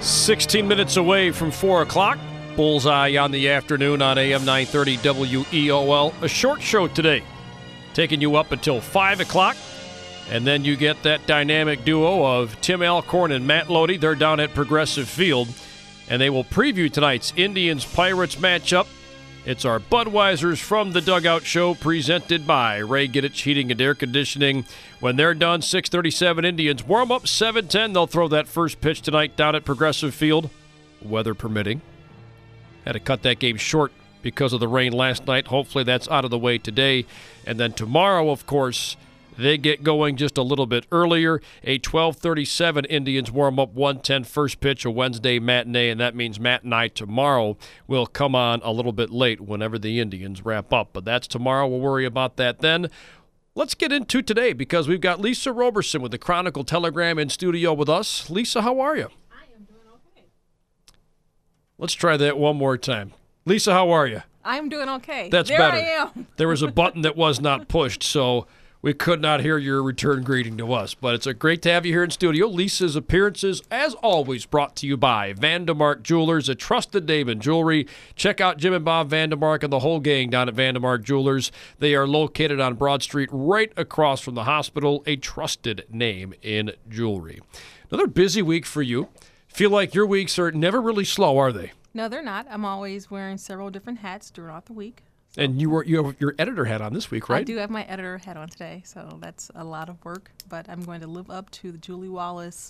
16 minutes away from 4 o'clock. Bullseye on the afternoon on AM 930 WEOL. A short show today, taking you up until 5 o'clock. And then you get that dynamic duo of Tim Alcorn and Matt Lodi. They're down at Progressive Field. And they will preview tonight's Indians-Pirates matchup. It's our Budweiser's From the Dugout show presented by Ray Giddich Heating and Air Conditioning. When they're done, 6:37 Indians warm up 7:10. They'll throw that first pitch tonight down at Progressive Field, weather permitting. Had to cut that game short because of the rain last night. Hopefully that's out of the way today. And then tomorrow, of course, they get going just a little bit earlier. A 12:37 Indians warm-up, 1:10 first pitch, a Wednesday matinee, and that means Matt and I tomorrow will come on a little bit late whenever the Indians wrap up. But that's tomorrow. We'll worry about that then. Let's get into today because we've got Lisa Roberson with the Chronicle Telegram in studio with us. Lisa, how are you? I am doing okay. Let's try that one more time. Lisa, how are you? I'm doing okay. That's there better. I am. There was a button that was not pushed, so we could not hear your return greeting to us. But it's great to have you here in studio. Lisa's appearances, as always, brought to you by Vandemark Jewelers, a trusted name in jewelry. Check out Jim and Bob Vandemark and the whole gang down at Vandemark Jewelers. They are located on Broad Street right across from the hospital, a trusted name in jewelry. Another busy week for you. Feel like your weeks are never really slow, are they? No, they're not. I'm always wearing several different hats throughout the week. And you have your editor hat on this week, right? I do have my editor hat on today, so that's a lot of work. But I'm going to live up to the Julie Wallace,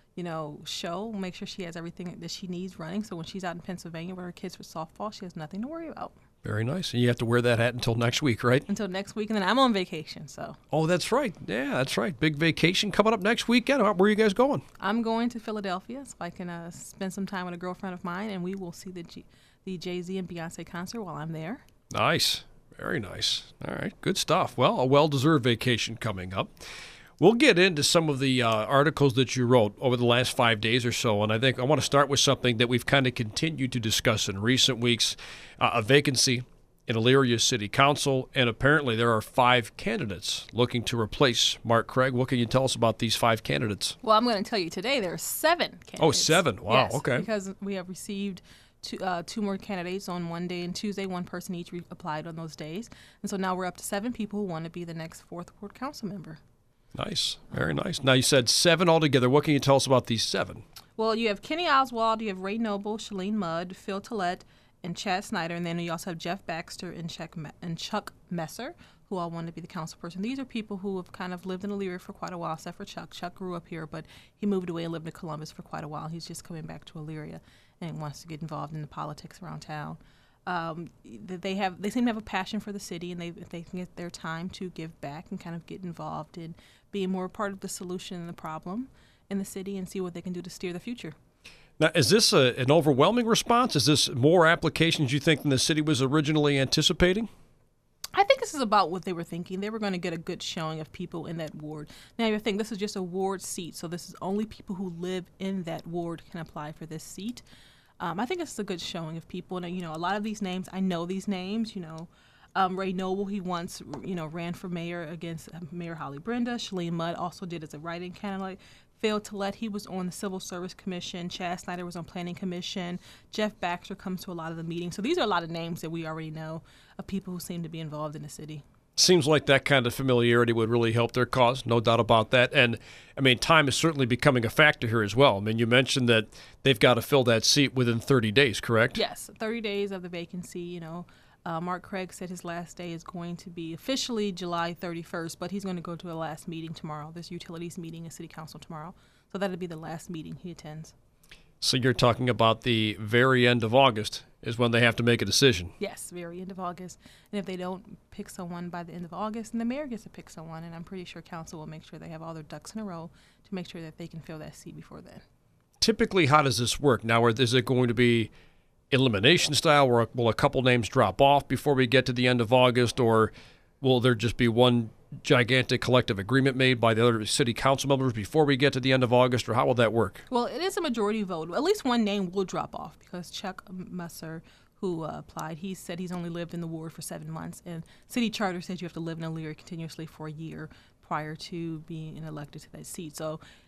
show. Make sure she has everything that she needs running. So when she's out in Pennsylvania with her kids for softball, she has nothing to worry about. Very nice. And you have to wear that hat until next week, right? Until next week, and then I'm on vacation. So. Oh, that's right. Yeah, that's right. Big vacation coming up next weekend. Where are you guys going? I'm going to Philadelphia so I can spend some time with a girlfriend of mine, and we will see the Jay-Z and Beyonce concert while I'm there. Nice. Very nice. All right. Good stuff. Well, a well-deserved vacation coming up. We'll get into some of the articles that you wrote over the last 5 days or so, and I think I want to start with something that we've kind of continued to discuss in recent weeks, a vacancy in Elyria City Council, and apparently there are 5 candidates looking to replace Mark Craig. What can you tell us about these 5 candidates? Well, I'm going to tell you today there are 7 candidates. Oh, 7. Wow. Yes, okay. Because we have received two more candidates on one day and Tuesday. One person each applied on those days. And so now we're up to 7 people who want to be the next 4th Ward Council member. Nice. Very nice. Now, you said 7 altogether. What can you tell us about these 7? Well, you have Kenny Oswald, you have Ray Noble, Shalene Mudd, Phil Tillett, and Chad Snyder. And then you also have Jeff Baxter and Chuck Messer, who all want to be the council person. These are people who have kind of lived in Elyria for quite a while, except for Chuck. Chuck grew up here, but he moved away and lived in Columbus for quite a while. He's just coming back to Elyria and wants to get involved in the politics around town. They seem to have a passion for the city, and they can get their time to give back and kind of get involved in being more part of the solution and the problem in the city and see what they can do to steer the future. Now, is this an overwhelming response? Is this more applications you think than the city was originally anticipating? I think this is about what they were thinking. They were going to get a good showing of people in that ward. Now, you think this is just a ward seat, so this is only people who live in that ward can apply for this seat. I think it's a good showing of people. And, a lot of these names, I know these names, Ray Noble, he once, ran for mayor against Mayor Holly Brenda. Shalene Mudd also did as a write-in candidate. Phil Tillett, he was on the Civil Service Commission. Chad Snyder was on Planning Commission. Jeff Baxter comes to a lot of the meetings. So these are a lot of names that we already know of people who seem to be involved in the city. Seems like that kind of familiarity would really help their cause, no doubt about that. And, time is certainly becoming a factor here as well. You mentioned that they've got to fill that seat within 30 days, correct? Yes, 30 days of the vacancy, Mark Craig said his last day is going to be officially July 31st, but he's going to go to a last meeting tomorrow. There's utilities meeting in City Council tomorrow. So that'll be the last meeting he attends. So you're talking about the very end of August is when they have to make a decision. Yes, very end of August. And if they don't pick someone by the end of August, then the mayor gets to pick someone. And I'm pretty sure council will make sure they have all their ducks in a row to make sure that they can fill that seat before then. Typically, how does this work? Now, is it going to be elimination style, or will a couple names drop off before we get to the end of August, or will there just be one gigantic collective agreement made by the other city council members before we get to the end of August, or how will that work? Well, it is a majority vote. At least one name will drop off because Chuck Messer, who applied, he said he's only lived in the ward for 7 months, and city charter says you have to live in Elyria continuously for a year prior to being elected to that seat. So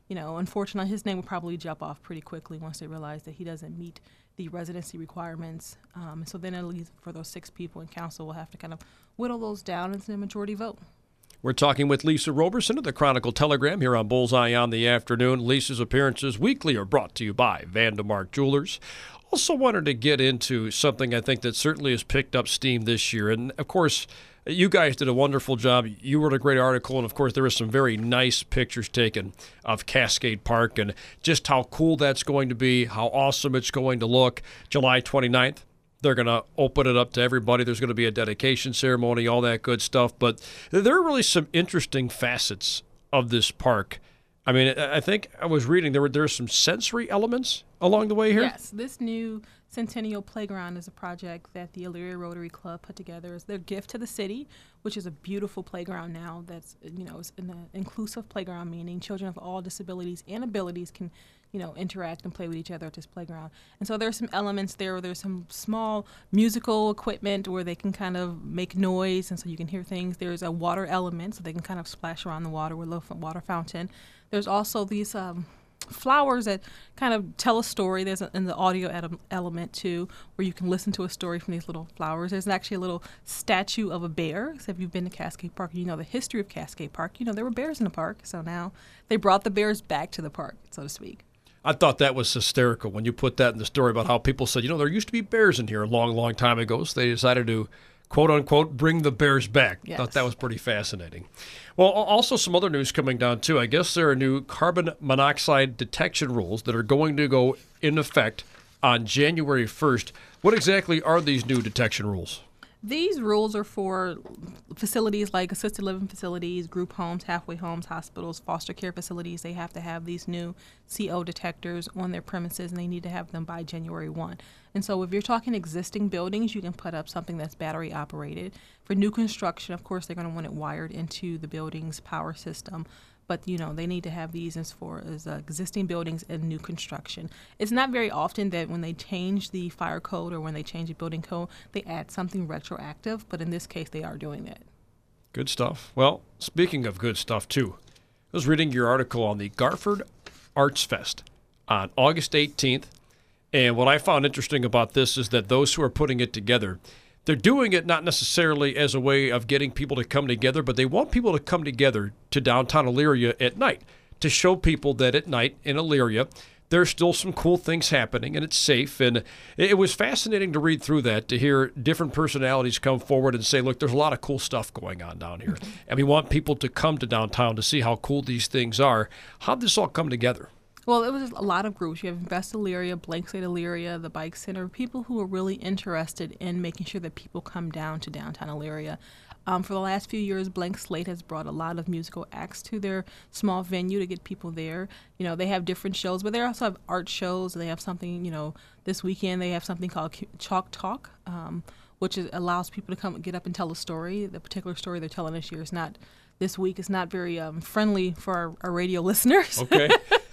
Unfortunately, his name will probably jump off pretty quickly once they realize that he doesn't meet the residency requirements. So then at least for those 6 people in council, we'll have to kind of whittle those down into a majority vote. We're talking with Lisa Roberson of the Chronicle-Telegram here on Bullseye on the Afternoon. Lisa's appearances weekly are brought to you by Vandemark Jewelers. Also wanted to get into something I think that certainly has picked up steam this year. And, of course, you guys did a wonderful job. You wrote a great article, and, of course, there were some very nice pictures taken of Cascade Park and just how cool that's going to be, how awesome it's going to look. July 29th. They're going to open it up to everybody. There's going to be a dedication ceremony, all that good stuff. But there are really some interesting facets of this park. I mean, I think I was reading there's some sensory elements along the way here. Yes, this new Centennial Playground is a project that the Elyria Rotary Club put together as their gift to the city, which is a beautiful playground now that's, is an inclusive playground, meaning children of all disabilities and abilities can interact and play with each other at this playground. And so there's some elements there. There's some small musical equipment where they can kind of make noise, and so you can hear things. There's a water element, so they can kind of splash around the water with a little water fountain. There's also these flowers that kind of tell a story. There's in the audio element, too, where you can listen to a story from these little flowers. There's actually a little statue of a bear. So if you've been to Cascade Park, you know the history of Cascade Park. There were bears in the park, so now they brought the bears back to the park, so to speak. I thought that was hysterical when you put that in the story about how people said, there used to be bears in here a long, long time ago, so they decided to, quote unquote, bring the bears back. Yes. Thought that was pretty fascinating. Well, also some other news coming down, too. I guess there are new carbon monoxide detection rules that are going to go in effect on January 1st. What exactly are these new detection rules? These rules are for facilities like assisted living facilities, group homes, halfway homes, hospitals, foster care facilities. They have to have these new CO detectors on their premises, and they need to have them by January 1. And so if you're talking existing buildings, you can put up something that's battery operated. For new construction, of course, they're going to want it wired into the building's power system. But, they need to have these as existing buildings and new construction. It's not very often that when they change the fire code or when they change the building code, they add something retroactive. But in this case, they are doing that. Good stuff. Well, speaking of good stuff, too, I was reading your article on the Garford Arts Fest on August 18th. And what I found interesting about this is that those who are putting it together, they're doing it not necessarily as a way of getting people to come together, but they want people to come together to downtown Elyria at night to show people that at night in Elyria, there's still some cool things happening and it's safe. And it was fascinating to read through that, to hear different personalities come forward and say, look, there's a lot of cool stuff going on down here. And we want people to come to downtown to see how cool these things are. How'd this all come together? Well, it was a lot of groups. You have Invest Elyria, Blank Slate Elyria, the Bike Center, people who are really interested in making sure that people come down to downtown Elyria. For the last few years, Blank Slate has brought a lot of musical acts to their small venue to get people there. They have different shows, but they also have art shows. They have something, this weekend they have something called Chalk Talk, which allows people to come get up and tell a story. The particular story they're telling this year is not, this week is not very friendly for our radio listeners. Okay.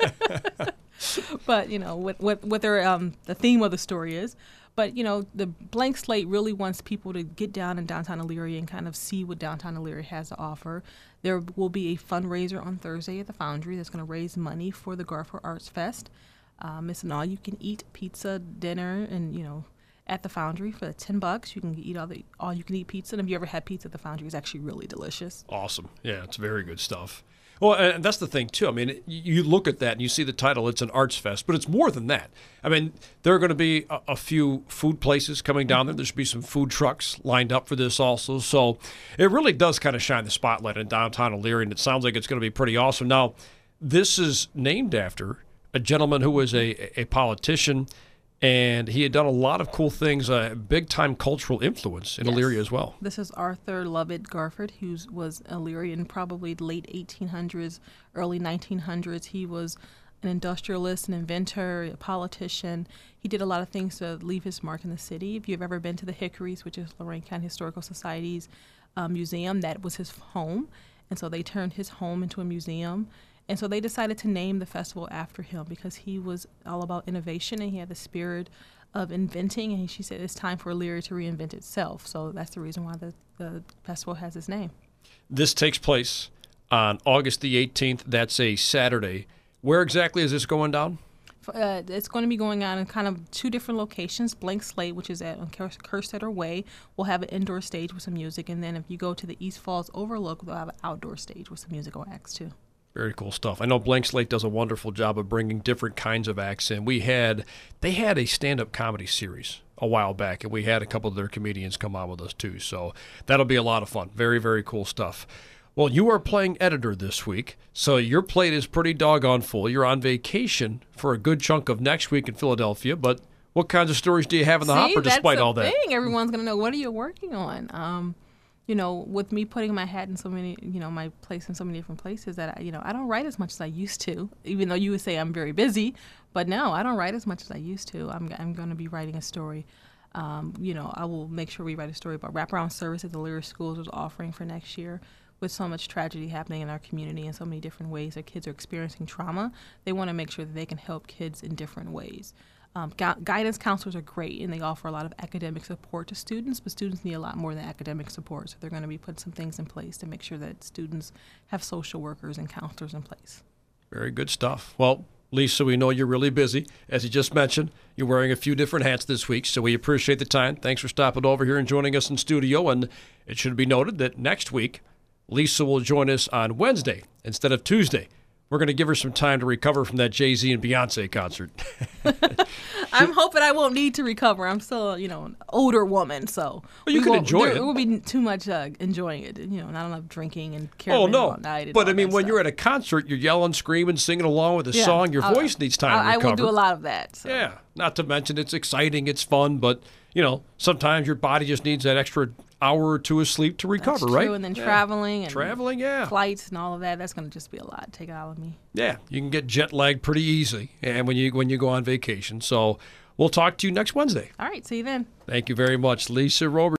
But what their the theme of the story is. But the Blank Slate really wants people to get down in downtown Elyria and kind of see what downtown Elyria has to offer. There will be a fundraiser on Thursday at the Foundry that's going to raise money for the Garford Arts Fest. It's an all-you-can-eat pizza dinner, and at the Foundry for $10. You can eat all-you-can-eat pizza. And if you ever had pizza at the Foundry, it's actually really delicious. Awesome. Yeah, it's very good stuff. Well, and that's the thing, too. I mean, you look at that and you see the title, it's an arts fest, but it's more than that. I mean, there are going to be a few food places coming down there. There should be some food trucks lined up for this also. So it really does kind of shine the spotlight in downtown Elyria, and it sounds like it's going to be pretty awesome. Now, this is named after a gentleman who was a politician, and he had done a lot of cool things, big-time cultural influence in Elyria as well. This is Arthur Lovett Garford, who was Elyria in probably the late 1800s, early 1900s. He was an industrialist, an inventor, a politician. He did a lot of things to leave his mark in the city. If you've ever been to the Hickories, which is Lorain County Historical Society's museum, that was his home. And so they turned his home into a museum. And so they decided to name the festival after him because he was all about innovation and he had the spirit of inventing. And she said it's time for Elyria to reinvent itself. So that's the reason why the festival has its name. This takes place on August the 18th. That's a Saturday. Where exactly is this going down? It's going to be going on in kind of 2 different locations. Blank Slate, which is at on Kerstetter Way, will have an indoor stage with some music. And then if you go to the East Falls Overlook, they'll have an outdoor stage with some musical acts, too. Very cool stuff. I know Blank Slate does a wonderful job of bringing different kinds of acts in. They had a stand-up comedy series a while back, and we had a couple of their comedians come on with us, too. So that'll be a lot of fun. Very, very cool stuff. Well, you are playing editor this week, so your plate is pretty doggone full. You're on vacation for a good chunk of next week in Philadelphia, but what kinds of stories do you have in the hopper despite all that? Thing. Everyone's going to know, what are you working on? With me putting my hat in so many, my place in so many different places that, I don't write as much as I used to, even though you would say I'm very busy. But no, I don't write as much as I used to. I'm going to be writing a story. I will make sure we write a story about wraparound service that the Lyric Schools is offering for next year. With so much tragedy happening in our community in so many different ways that kids are experiencing trauma, they want to make sure that they can help kids in different ways. Guidance counselors are great, and they offer a lot of academic support to students, but students need a lot more than academic support. So they're going to be putting some things in place to make sure that students have social workers and counselors in place. Very good stuff. Well, Lisa, we know you're really busy. As you just mentioned, you're wearing a few different hats this week, so we appreciate the time. Thanks for stopping over here and joining us in studio. And it should be noted that next week, Lisa will join us on Wednesday instead of Tuesday. We're going to give her some time to recover from that Jay-Z and Beyonce concert. I'm hoping I won't need to recover. I'm still, an older woman, so well, you can enjoy it. It will be too much enjoying it. Not enough drinking and carrying all night. But I mean, when you're at a concert, you're yelling, screaming, singing along with a song. Your voice needs time to recover. I will do a lot of that. So. Yeah, not to mention it's exciting, it's fun, but sometimes your body just needs that extra hour or 2 of sleep to recover, That's right? True. And then traveling flights and all of that. That's going to just be a lot. Take it out of me. Yeah, you can get jet lagged pretty easy, and when you go on vacation. So we'll talk to you next Wednesday. All right, see you then. Thank you very much, Lisa Rober.